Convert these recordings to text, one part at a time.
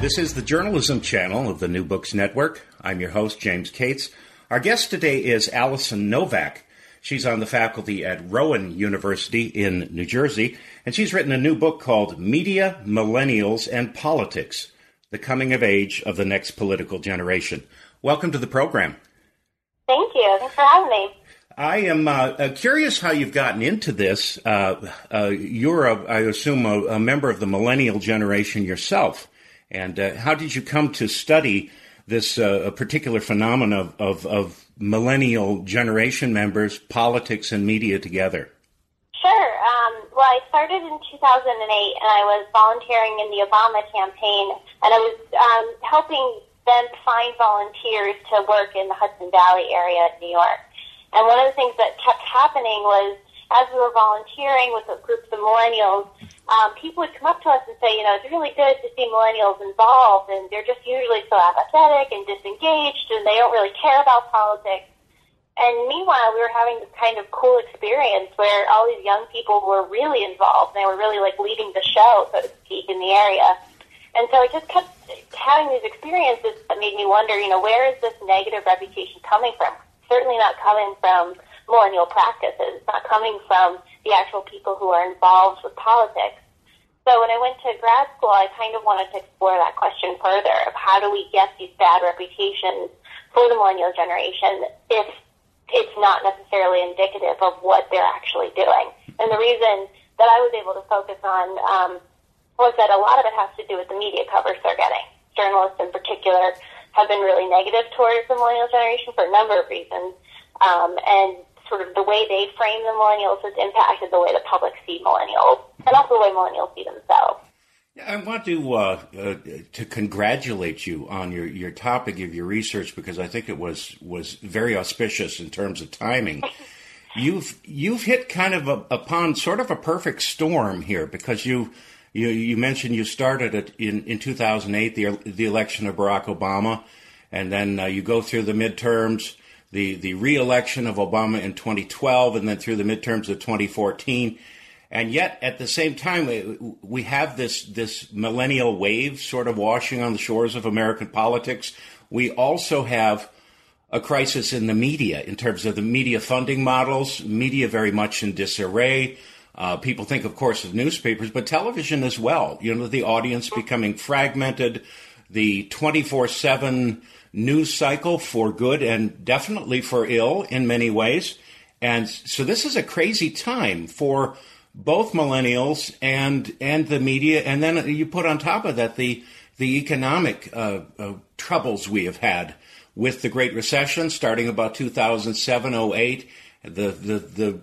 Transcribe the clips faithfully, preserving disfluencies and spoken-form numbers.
This is the Journalism Channel of the New Books Network. I'm your host, James Cates. Our guest today is Allison Novak. She's on the faculty at Rowan University in New Jersey, and she's written a new book called Media, Millennials, and Politics, The Coming of Age of the Next Political Generation. Welcome to the program. Thank you. Thanks for having me. I am uh, uh, curious how you've gotten into this. Uh, uh, you're, a, I assume, a, a member of the millennial generation yourself. And uh, how did you come to study this uh, particular phenomenon of, of, of millennial generation members, politics, and media together? Sure. Um, well, I started in two thousand eight, and I was volunteering in the Obama campaign, and I was um, helping them find volunteers to work in the Hudson Valley area of New York. And one of the things that kept happening was, as we were volunteering with groups of millennials, um, people would come up to us and say, you know, it's really good to see millennials involved, and they're just usually so apathetic and disengaged, and they don't really care about politics. And meanwhile, we were having this kind of cool experience where all these young people were really involved, and they were really, like, leading the show, so to speak, in the area. And so I just kept having these experiences that made me wonder, you know, where is this negative reputation coming from? Certainly not coming from millennial practices. It's not coming from the actual people who are involved with politics. So when I went to grad school, I kind of wanted to explore that question further of how do we get these bad reputations for the millennial generation if it's not necessarily indicative of what they're actually doing. And the reason that I was able to focus on um, was that a lot of it has to do with the media coverage they're getting. Journalists in particular have been really negative towards the millennial generation for a number of reasons. Um, and sort of the way they frame the millennials has impacted the way the public see millennials, and also the way millennials see themselves. I want to uh, uh, to congratulate you on your, your topic of your research, because I think it was was very auspicious in terms of timing. You've you've hit kind of a, upon sort of a perfect storm here, because you you, you mentioned you started it in, in two thousand eight, the the election of Barack Obama, and then uh, you go through the midterms, the the re-election of Obama in twenty twelve, and then through the midterms of twenty fourteen. And yet, at the same time, we, we have this this millennial wave sort of washing on the shores of American politics. We also have a crisis in the media in terms of the media funding models, media very much in disarray. Uh, people think, of course, of newspapers, but television as well. You know, the audience becoming fragmented, the twenty-four seven news cycle for good and definitely for ill in many ways. And so this is a crazy time for both millennials and and the media, and then you put on top of that the the economic uh, uh, troubles we have had with the Great Recession starting about two thousand seven oh eight, the the the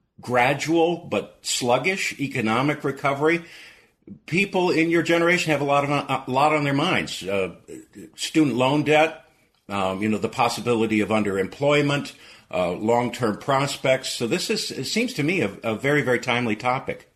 gradual but sluggish economic recovery. People in your generation have a lot of a lot on their minds: uh, student loan debt, um, you know, the possibility of underemployment. Uh, long-term prospects. So this is, it seems to me, a, a very, very timely topic.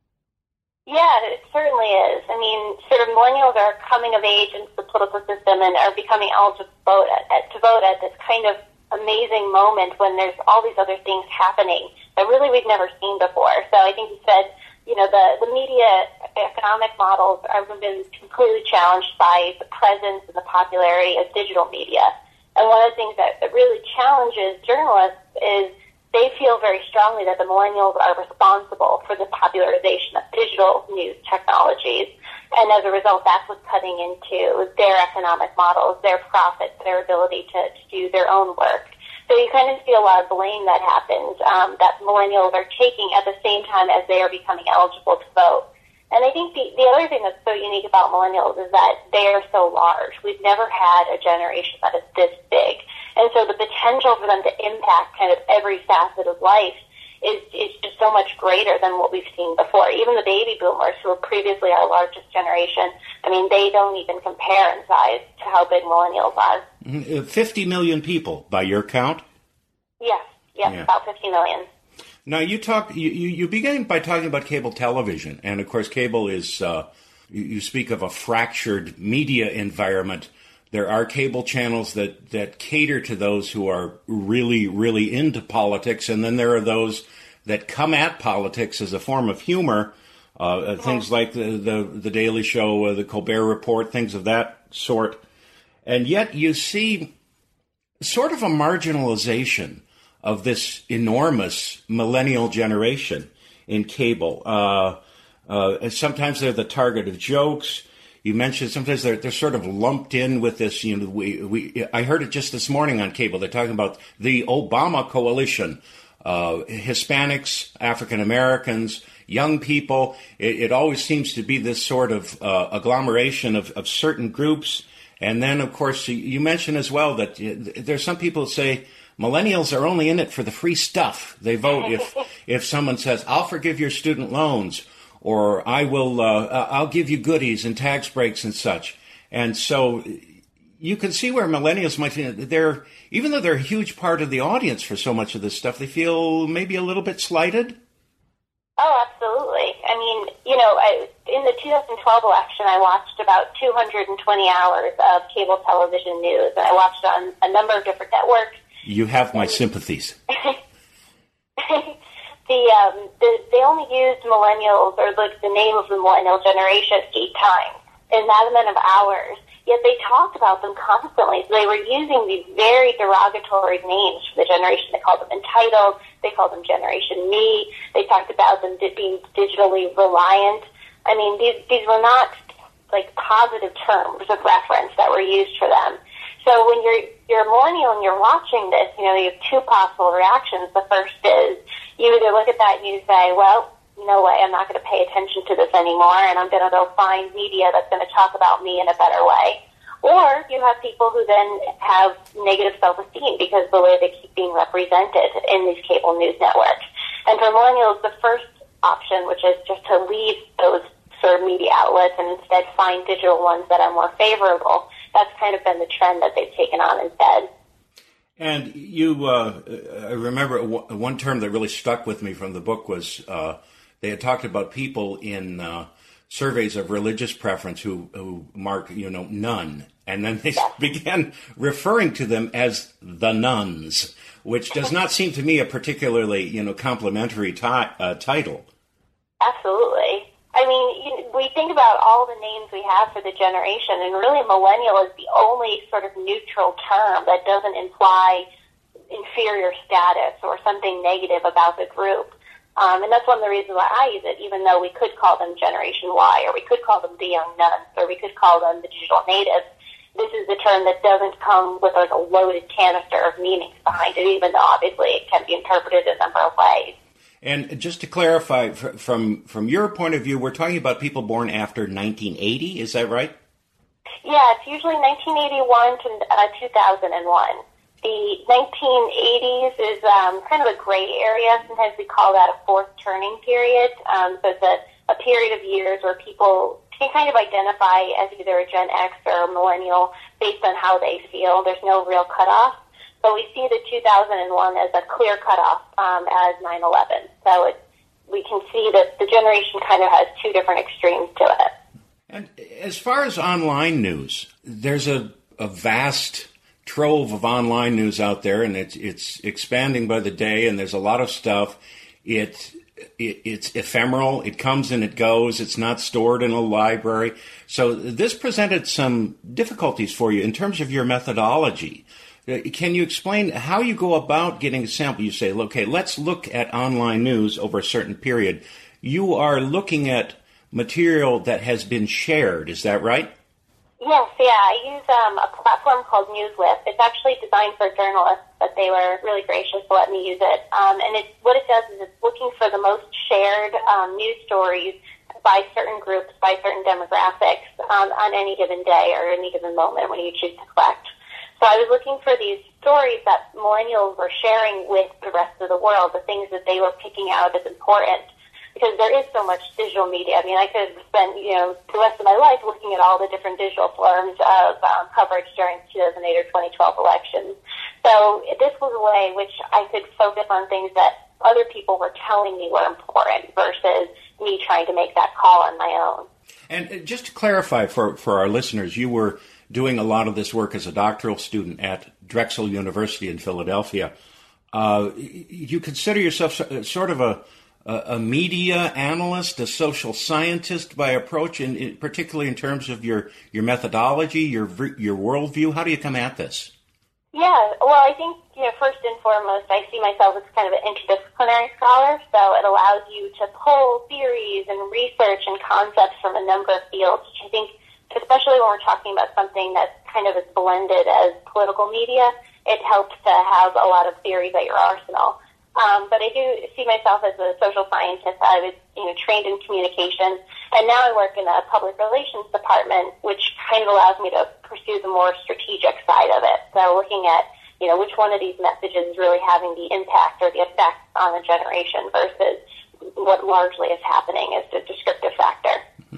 Yeah, it certainly is. I mean, sort of millennials are coming of age into the political system and are becoming eligible to vote at, at, to vote at this kind of amazing moment when there's all these other things happening that really we've never seen before. So I think you said, you know, the, the media economic models have been completely challenged by the presence and the popularity of digital media. And one of the things that, that really challenges journalists is they feel very strongly that the millennials are responsible for the popularization of digital news technologies. And as a result, that's what's cutting into their economic models, their profits, their ability to, to do their own work. So you kind of see a lot of blame that happens, um, that millennials are taking at the same time as they are becoming eligible to vote. And I think the, the other thing that's so unique about millennials is that they are so large. We've never had a generation that is this big. And so the potential for them to impact kind of every facet of life is, is just so much greater than what we've seen before. Even the baby boomers, who were previously our largest generation, I mean, they don't even compare in size to how big millennials are. fifty million people, by your count? Yes, yes, yeah. About fifty million. Now, you talk. You, you begin by talking about cable television, and of course, cable is. Uh, you, you speak of a fractured media environment. There are cable channels that, that cater to those who are really, really into politics, and then there are those that come at politics as a form of humor, uh, things like the, the, the Daily Show, uh, the Colbert Report, things of that sort. And yet you see sort of a marginalization of this enormous millennial generation in cable. Uh, uh, sometimes they're the target of jokes. You mentioned sometimes they're they're sort of lumped in with this. You know, we we I heard it just this morning on cable. They're talking about the Obama coalition, uh, Hispanics, African Americans, young people. It, it always seems to be this sort of uh, agglomeration of, of certain groups. And then, of course, you mentioned as well that there's some people who say millennials are only in it for the free stuff. They vote if if someone says, "I'll forgive your student loans," or I will, uh, I'll give you goodies and tax breaks and such. And so you can see where millennials might feel they're, even though they're a huge part of the audience for so much of this stuff, they feel maybe a little bit slighted. Oh, absolutely. I mean, you know, I, in the two thousand twelve election, I watched about two hundred twenty hours of cable television news, and I watched it on a number of different networks. You have my sympathies. The, um, the they only used millennials, or like the name of the millennial generation, eight times in that amount of hours. Yet they talked about them constantly. So they were using these very derogatory names for the generation. They called them entitled. They called them Generation Me. They talked about them being digitally reliant. I mean, these these were not like positive terms of reference that were used for them. So when you're you're a millennial and you're watching this, you know, you have two possible reactions. The first is you either look at that and you say, well, no way, I'm not going to pay attention to this anymore, and I'm going to go find media that's going to talk about me in a better way. Or you have people who then have negative self-esteem because of the way they keep being represented in these cable news networks. And for millennials, the first option, which is just to leave those sort of media outlets and instead find digital ones that are more favorable, that's kind of been the trend that they've taken on instead. And you, uh, I remember one term that really stuck with me from the book was uh, they had talked about people in uh, surveys of religious preference who, who mark, you know, none. And then they began referring to them as the nuns, which does not seem to me a particularly, you know, complimentary ti- uh, title. Absolutely. I mean, you, we think about all the names we have for the generation, and really millennial is the only sort of neutral term that doesn't imply inferior status or something negative about the group. Um, and that's one of the reasons why I use it, even though we could call them Generation Y, or we could call them the young nuns, or we could call them the digital natives. This is the term that doesn't come with like a loaded canister of meanings behind it, even though obviously it can be interpreted a number of ways. And just to clarify, from from your point of view, we're talking about people born after nineteen eighty, is that right? Yeah, it's usually nineteen eighty-one to uh, two thousand one. The nineteen eighties is um, kind of a gray area. Sometimes we call that a fourth turning period. Um, so it's a, a period of years where people can kind of identify as either a Gen X or a millennial based on how they feel. There's no real cutoff. But we see the two thousand one as a clear cutoff um, as nine eleven. So it, we can see that the generation kind of has two different extremes to it. And as far as online news, there's a, a vast trove of online news out there, and it's it's expanding by the day, and there's a lot of stuff. It, it it's ephemeral. It comes and it goes. It's not stored in a library. So this presented some difficulties for you in terms of your methodology. Can you explain how you go about getting a sample? You say, okay, let's look at online news over a certain period. You are looking at material that has been shared. Is that right? Yes, yeah. I use um, a platform called NewsWhip. It's actually designed for journalists, but they were really gracious to let me use it. Um, and it, what it does is it's looking for the most shared um, news stories by certain groups, by certain demographics um, on any given day or any given moment when you choose to collect. So I was looking for these stories that millennials were sharing with the rest of the world, the things that they were picking out as important, because there is so much digital media. I mean, I could spend, you know, the rest of my life looking at all the different digital forms of um, coverage during the two thousand eight or twenty twelve elections. So this was a way in which I could focus on things that other people were telling me were important versus me trying to make that call on my own. And just to clarify for, for our listeners, you were doing a lot of this work as a doctoral student at Drexel University in Philadelphia. Uh, you consider yourself sort of a, a, a media analyst, a social scientist by approach, and in, particularly in terms of your, your methodology, your your worldview? How do you come at this? Yeah, well, I think, you know, first and foremost, I see myself as kind of an interdisciplinary scholar, so it allows you to pull theories and research and concepts from a number of fields, which I think, especially when we're talking about something that's kind of as blended as political media, it helps to have a lot of theories at your arsenal. Um, but I do see myself as a social scientist. I was, you know, trained in communication, and now I work in a public relations department, which kind of allows me to pursue the more strategic side of it. So looking at, you know, which one of these messages is really having the impact or the effect on a generation versus what largely is happening as a descriptive factor.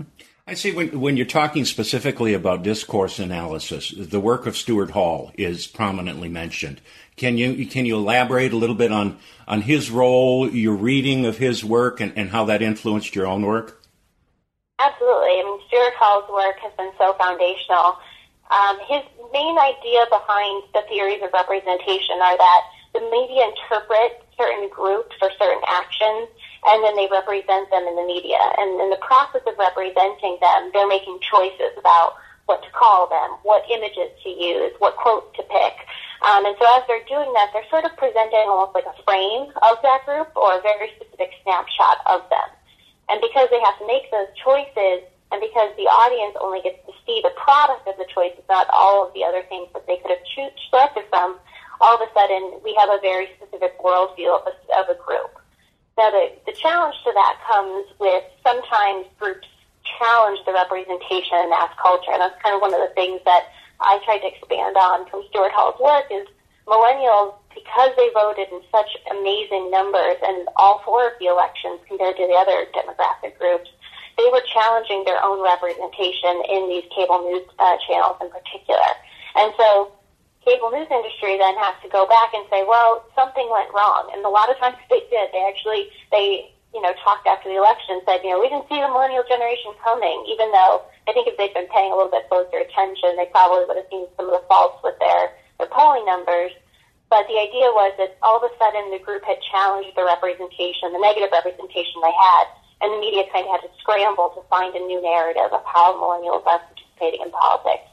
I see when, when you're talking specifically about discourse analysis, the work of Stuart Hall is prominently mentioned. Can you can you elaborate a little bit on, on his role, your reading of his work, and, and how that influenced your own work? Absolutely. I mean, Stuart Hall's work has been so foundational. Um, his main idea behind the theories of representation are that the media interpret certain groups or certain actions, and then they represent them in the media. And in the process of representing them, they're making choices about what to call them, what images to use, what quotes to pick. Um, and so as they're doing that, they're sort of presenting almost like a frame of that group or a very specific snapshot of them. And because they have to make those choices, and because the audience only gets to see the product of the choices, not all of the other things that they could have cho- selected from, all of a sudden we have a very specific worldview of a, of a group. Now, the, the challenge to that comes with sometimes groups challenge the representation in mass culture, and that's kind of one of the things that I tried to expand on from Stuart Hall's work is millennials, because they voted in such amazing numbers in all four of the elections compared to the other demographic groups, they were challenging their own representation in these cable news uh, channels in particular. And so cable news industry then has to go back and say, well, something went wrong. And a lot of times they did. They actually, they, you know, talked after the election and said, you know, we didn't see the millennial generation coming, even though I think if they'd been paying a little bit closer attention, they probably would have seen some of the faults with their, their polling numbers. But the idea was that all of a sudden the group had challenged the representation, the negative representation they had, and the media kind of had to scramble to find a new narrative of how millennials are participating in politics.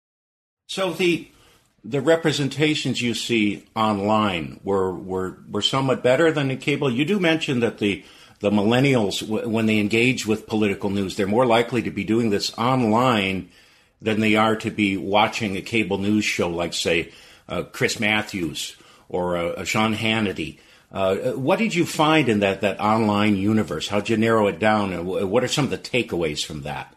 So the the representations you see online were were, were somewhat better than in cable. You do mention that the the millennials, when they engage with political news, they're more likely to be doing this online than they are to be watching a cable news show like, say, uh, Chris Matthews or uh, uh, Sean Hannity. Uh, what did you find in that, that online universe? How did you narrow it down? And what are some of the takeaways from that?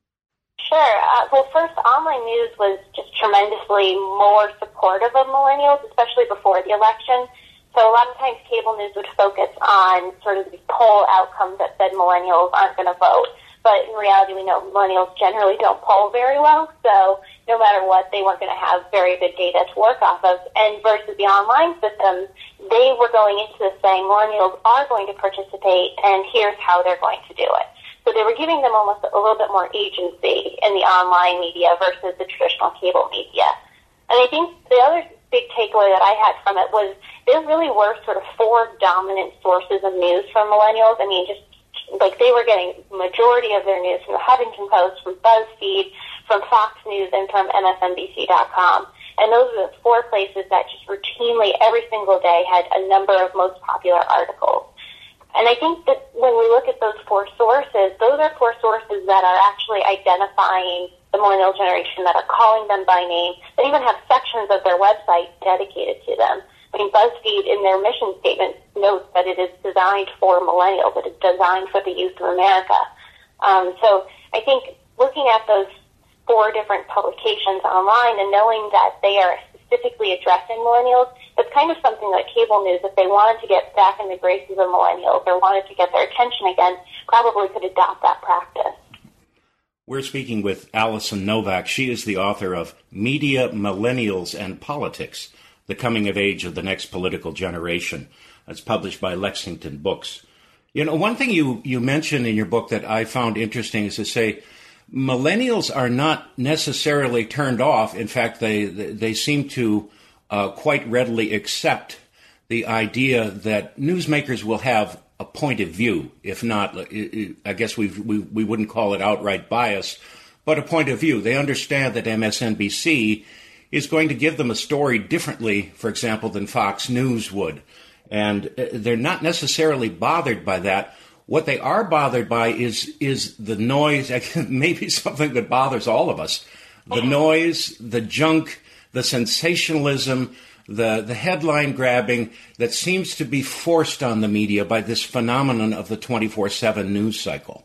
Sure. Uh, well, first, online news was just tremendously more supportive of millennials, especially before the election. So a lot of times cable news would focus on sort of the poll outcomes that said millennials aren't going to vote. But in reality, we know millennials generally don't poll very well. So no matter what, they weren't going to have very good data to work off of. And versus the online systems, they were going into this saying millennials are going to participate, and here's how they're going to do it. So they were giving them almost a little bit more agency in the online media versus the traditional cable media. And I think the other big takeaway that I had from it was there really were sort of four dominant sources of news from millennials. I mean, just like they were getting the majority of their news from the Huffington Post, from BuzzFeed, from Fox News, and from M S N B C dot com. And those are the four places that just routinely every single day had a number of most popular articles. And I think that when we look at those four sources, those are four sources that are actually identifying the millennial generation, that are calling them by name, that even have sections of their website dedicated to them. I mean, BuzzFeed, in their mission statement, notes that it is designed for millennials, that it's designed for the youth of America. Um, so I think looking at those four different publications online and knowing that they are specifically addressing millennials, it's kind of something like cable news, if they wanted to get back in the graces of millennials or wanted to get their attention again, probably could adopt that practice. We're speaking with Alison Novak. She is the author of Media, Millennials, and Politics, The Coming of Age of the Next Political Generation. That's published by Lexington Books. You know, one thing you, you mentioned in your book that I found interesting is to say millennials are not necessarily turned off. In fact, they they seem to uh, quite readily accept the idea that newsmakers will have a point of view, if not, I guess we we we wouldn't call it outright bias, but a point of view. They understand that M S N B C is going to give them a story differently, for example, than Fox News would. And they're not necessarily bothered by that. What they are bothered by is is the noise, maybe something that bothers all of us, the noise, the junk, the sensationalism, the, the headline grabbing that seems to be forced on the media by this phenomenon of the twenty-four seven news cycle.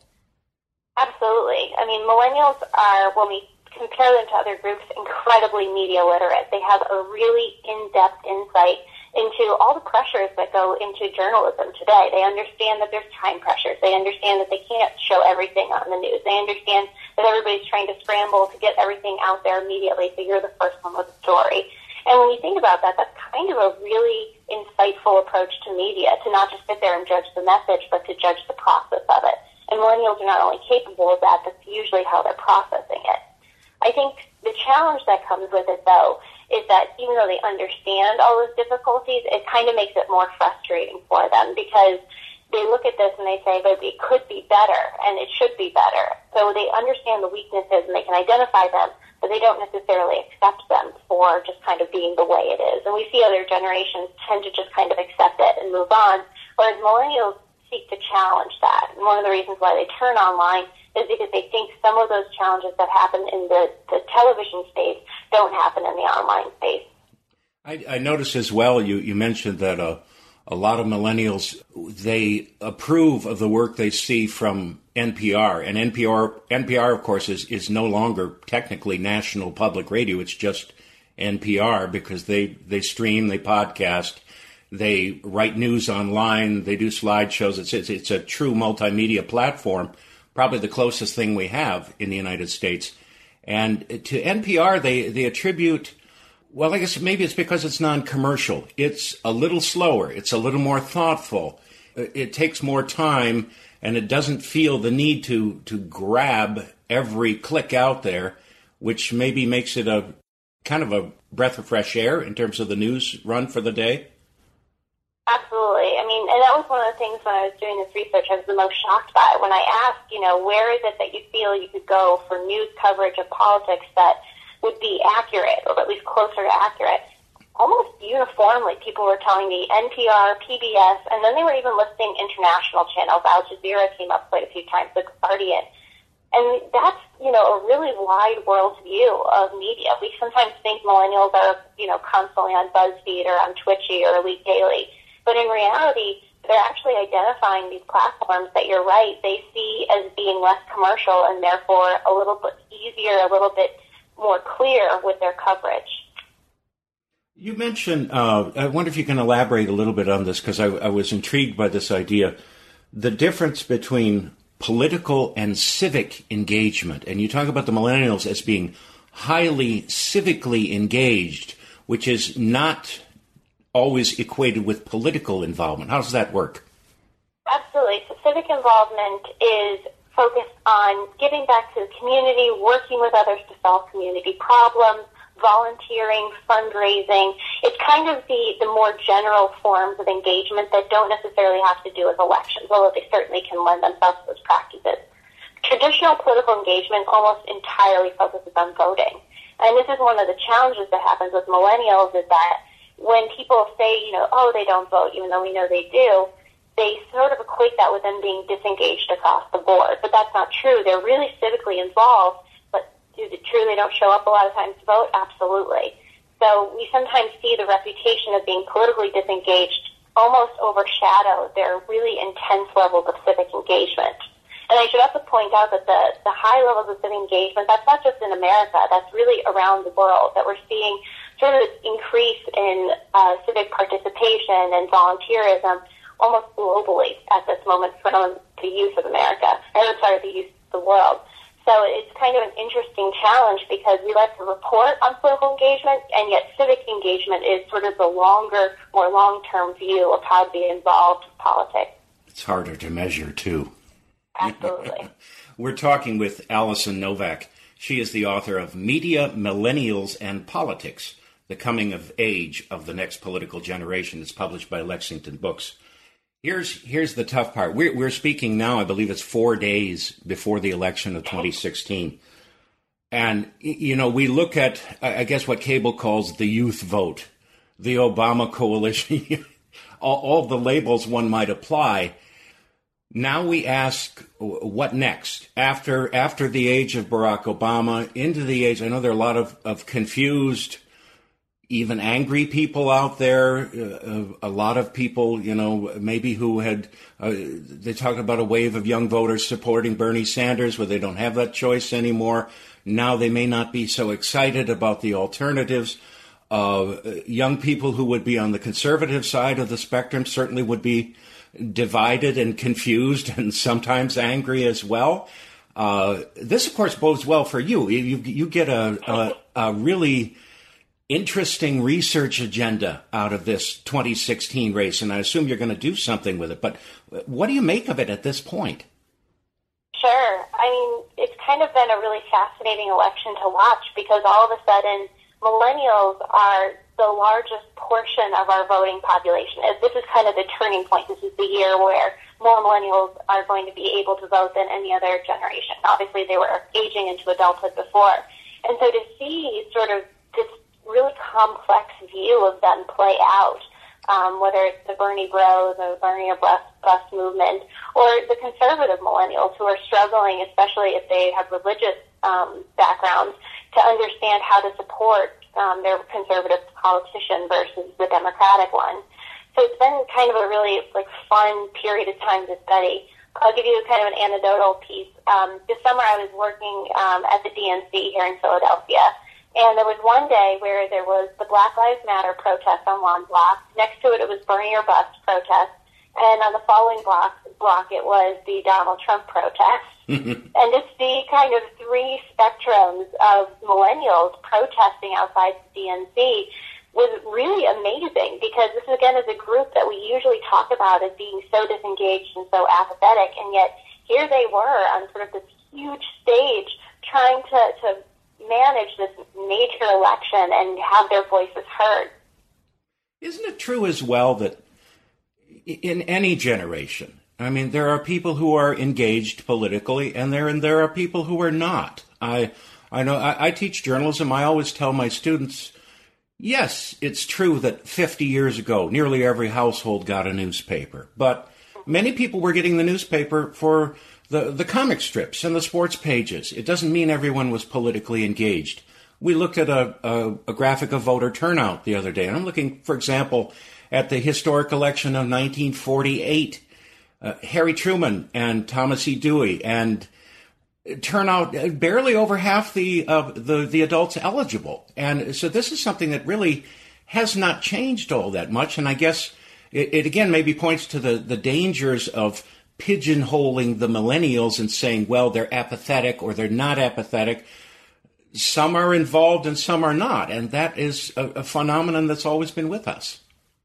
Absolutely. I mean, millennials are, when we compare them to other groups, incredibly media literate. They have a really in-depth insight into all the pressures that go into journalism today. They understand that there's time pressures. They understand that they can't show everything on the news. They understand that everybody's trying to scramble to get everything out there immediately, so you're the first one with a story. And when you think about that, that's kind of a really insightful approach to media, to not just sit there and judge the message, but to judge the process of it. And millennials are not only capable of that, that's usually how they're processing it. I think the challenge that comes with it, though, is that even though they understand all those difficulties, it kind of makes it more frustrating for them, because they look at this and they say, but it could be better and it should be better. So they understand the weaknesses and they can identify them, but they don't necessarily accept them for just kind of being the way it is. And we see other generations tend to just kind of accept it and move on, whereas millennials seek to challenge that. And one of the reasons why they turn online is because they think some of those challenges that happen in the, the television space don't happen in the online space. I, I noticed as well, you, you mentioned that uh, a lot of millennials, they approve of the work they see from N P R. And N P R, N P R of course, is, is no longer technically National Public Radio. It's just N P R, because they, they stream, they podcast, they write news online, they do slideshows. It's, it's, it's a true multimedia platform, probably the closest thing we have in the United States. And to N P R, they, they attribute, well, I guess maybe it's because it's non-commercial. It's a little slower. It's a little more thoughtful. It takes more time, and it doesn't feel the need to, to grab every click out there, which maybe makes it a kind of a breath of fresh air in terms of the news run for the day. Absolutely. I mean, and that was one of the things when I was doing this research I was the most shocked by. When I asked, you know, where is it that you feel you could go for news coverage of politics that would be accurate, or at least closer to accurate, almost uniformly people were telling me N P R, P B S, and then they were even listing international channels. Al Jazeera came up quite a few times, The Guardian. And that's, you know, a really wide world view of media. We sometimes think millennials are, you know, constantly on BuzzFeed or on Twitchy or Elite Daily. But in reality, they're actually identifying these platforms that, you're right, they see as being less commercial and therefore a little bit easier, a little bit more clear with their coverage. You mentioned, uh, I wonder if you can elaborate a little bit on this, because I, I was intrigued by this idea, the difference between political and civic engagement. And you talk about the millennials as being highly civically engaged, which is not always equated with political involvement. How does that work? Absolutely. So civic involvement is focused on giving back to the community, working with others to solve community problems, volunteering, fundraising. It's kind of the, the more general forms of engagement that don't necessarily have to do with elections, although they certainly can lend themselves to those practices. Traditional political engagement almost entirely focuses on voting. And this is one of the challenges that happens with millennials, is that when people say, you know, oh, they don't vote, even though we know they do, they sort of equate that with them being disengaged across the board. But that's not true. They're really civically involved, but is it true they don't show up a lot of times to vote? Absolutely. So we sometimes see the reputation of being politically disengaged almost overshadow their really intense levels of civic engagement. And I should also point out that the, the high levels of civic engagement, that's not just in America, that's really around the world, that we're seeing sort of this increase in uh, civic participation and volunteerism almost globally at this moment from the youth of America, or sorry, the youth of the world. So it's kind of an interesting challenge, because we like to report on political engagement, and yet civic engagement is sort of the longer, more long-term view of how to be involved in politics. It's harder to measure, too. Absolutely. We're talking with Alison Novak. She is the author of Media, Millennials, and Politics, The Coming of Age of the Next Political Generation. It's published by Lexington Books. Here's here's the tough part. We're we're speaking now. I believe it's four days before the election of twenty sixteen, and you know we look at I guess what cable calls the youth vote, the Obama coalition, all, all the labels one might apply. Now we ask, what next after after the age of Barack Obama into the age? I know there are a lot of, of confused, even angry people out there, uh, a lot of people, you know, maybe who had, uh, they talked about a wave of young voters supporting Bernie Sanders where they don't have that choice anymore. Now they may not be so excited about the alternatives. Uh, young people who would be on the conservative side of the spectrum certainly would be divided and confused and sometimes angry as well. Uh, this, of course, bodes well for you. You, you get a, a, a really interesting research agenda out of this twenty sixteen race, and I assume you're going to do something with it. But what do you make of it at this point? Sure. I mean, it's kind of been a really fascinating election to watch because all of a sudden millennials are the largest portion of our voting population. This is kind of the turning point. This is the year where more millennials are going to be able to vote than any other generation. Obviously, they were aging into adulthood before. And so to see sort of this really complex view of them play out, um, whether it's the Bernie Bros or the Bernie or Bust, Bust movement, or the conservative millennials who are struggling, especially if they have religious um, backgrounds, to understand how to support um, their conservative politician versus the Democratic one. So it's been kind of a really like fun period of time to study. I'll give you kind of an anecdotal piece. Um, this summer I was working um, at the D N C here in Philadelphia, and there was one day where there was the Black Lives Matter protest on one block. Next to it, it was Bernie or Bust protest. And on the following block, block it was the Donald Trump protest. And to see kind of three spectrums of millennials protesting outside the D N C was really amazing because this, again, is a group that we usually talk about as being so disengaged and so apathetic. And yet here they were on sort of this huge stage trying to, to manage this major election and have their voices heard. Isn't it true as well that in any generation, I mean, there are people who are engaged politically, and there and there are people who are not. I I know I, I teach journalism. I always tell my students, yes, it's true that fifty years ago, nearly every household got a newspaper, but many people were getting the newspaper for the, the comic strips and the sports pages. It doesn't mean everyone was politically engaged. We looked at a, a, a graphic of voter turnout the other day, and I'm looking, for example, at the historic election of nineteen forty-eight. Uh, Harry Truman and Thomas E. Dewey, and turnout barely over half the, uh, the the adults eligible. And so this is something that really has not changed all that much. And I guess it, it again maybe points to the, the dangers of pigeonholing the millennials and saying, well, they're apathetic or they're not apathetic. Some are involved and some are not. And that is a, a phenomenon that's always been with us.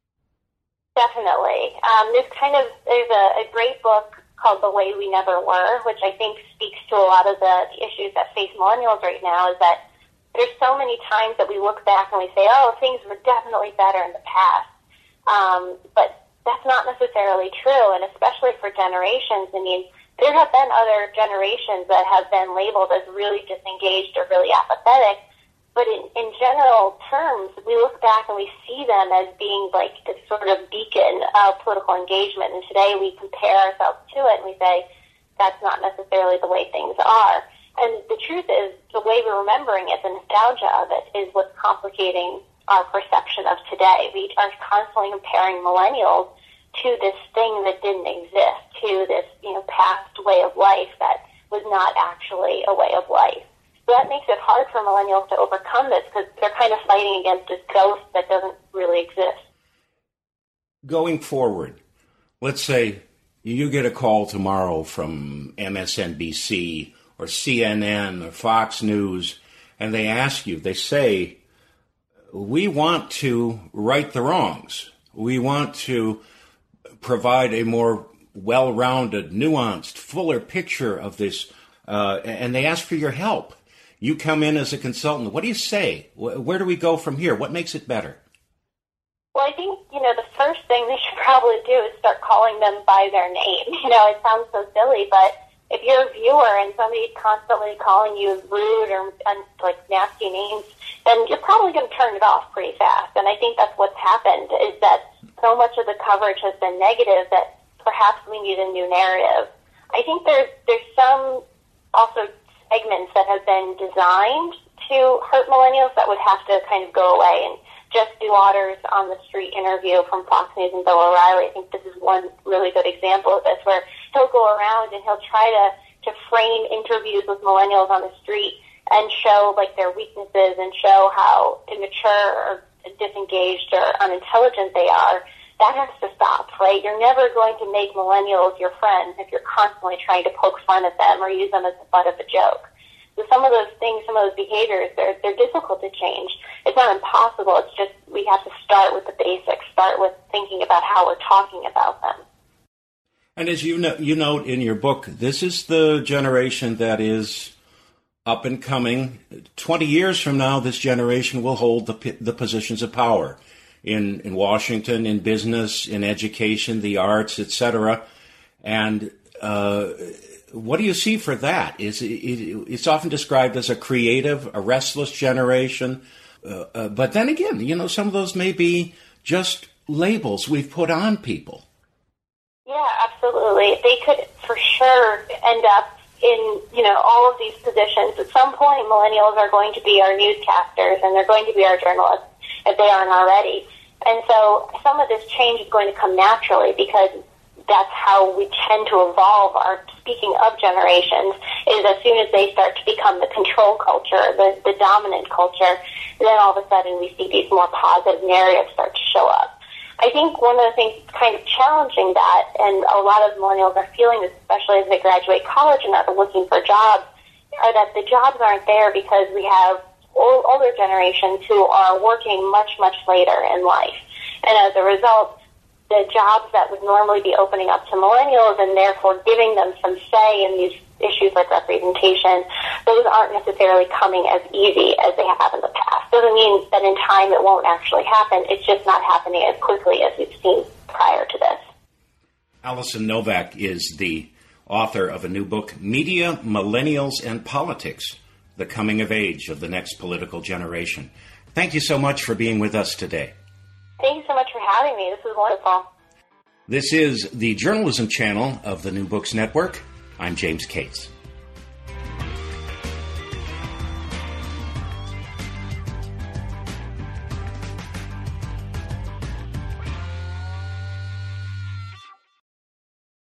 Definitely. Um, there's kind of, there's a, a great book called The Way We Never Were, which I think speaks to a lot of the, the issues that face millennials right now, is that there's so many times that we look back and we say, oh, things were definitely better in the past. Um, but that's not necessarily true, and especially for generations. I mean, there have been other generations that have been labeled as really disengaged or really apathetic, but in, in general terms, we look back and we see them as being like this sort of beacon of political engagement. And today we compare ourselves to it and we say, that's not necessarily the way things are. And the truth is, the way we're remembering it, the nostalgia of it, is what's complicating our perception of today. We are constantly comparing millennials to this thing that didn't exist, to this, you know, past way of life that was not actually a way of life. So that makes it hard for millennials to overcome this because they're kind of fighting against this ghost that doesn't really exist. Going forward, let's say you get a call tomorrow from M S N B C or C N N or Fox News, and they ask you, they say, we want to right the wrongs. We want to provide a more well-rounded, nuanced, fuller picture of this, uh, and they ask for your help. You come in as a consultant. What do you say? Where do we go from here? What makes it better? Well, I think, you know, the first first thing they should probably do is start calling them by their name. You know, it sounds so silly, but if you're a viewer and somebody's constantly calling you rude or um, like nasty names, then you're probably going to turn it off pretty fast. And I think that's what's happened, is that so much of the coverage has been negative that perhaps we need a new narrative. I think there's there's some also segments that have been designed to hurt millennials that would have to kind of go away. And Jesse Waters on the street interview from Fox News and Bill O'Reilly, I think this is one really good example of this, where he'll go around and he'll try to, to frame interviews with millennials on the street and show like their weaknesses and show how immature or disengaged or unintelligent they are. That has to stop, right? You're never going to make millennials your friends if you're constantly trying to poke fun at them or use them as the butt of a joke. So some of those things, some of those behaviors, they're, they're difficult to change. It's not impossible. It's just we have to start with the basics, start with thinking about how we're talking about them. And as you know, you note in your book, this is the generation that is up and coming. Twenty years from now, this generation will hold the the positions of power in in Washington, in business, in education, the arts, et cetera. And uh, what do you see for that? Is it, it's often described as a creative, a restless generation. Uh, uh, but then again, you know, some of those may be just labels we've put on people. Yeah, absolutely. They could for sure end up in, you know, all of these positions. At some point, millennials are going to be our newscasters and they're going to be our journalists if they aren't already. And so some of this change is going to come naturally because that's how we tend to evolve our speaking of generations, is as soon as they start to become the control culture, the, the dominant culture, then all of a sudden we see these more positive narratives start to show up. I think one of the things that's kind of challenging that, and a lot of millennials are feeling this, especially as they graduate college and are looking for jobs, are that the jobs aren't there because we have old, older generations who are working much, much later in life. And as a result, the jobs that would normally be opening up to millennials and therefore giving them some say in these issues like representation, those aren't necessarily coming as easy as they have in the past. Doesn't mean that in time it won't actually happen. It's just not happening as quickly as we've seen prior to this. Alison Novak is the author of a new book, Media, Millennials, and Politics, The Coming of Age of the Next Political Generation. Thank you so much for being with us today. Thank you so much for having me. This was wonderful. This is the journalism channel of the New Books Network. I'm James Cates.